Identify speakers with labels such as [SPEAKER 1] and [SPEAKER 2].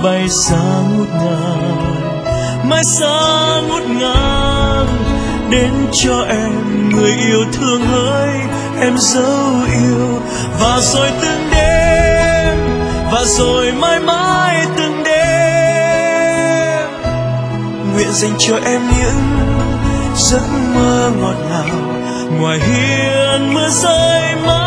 [SPEAKER 1] bay xa ngút ngàn, mãi xa ngút ngàn, đến cho em người yêu thương hỡi, em dấu yêu. Và rồi từng đêm, và rồi mãi mãi từng đêm, nguyện dành cho em những giấc mơ ngọt ngào, ngoài hiên mưa rơi mãi.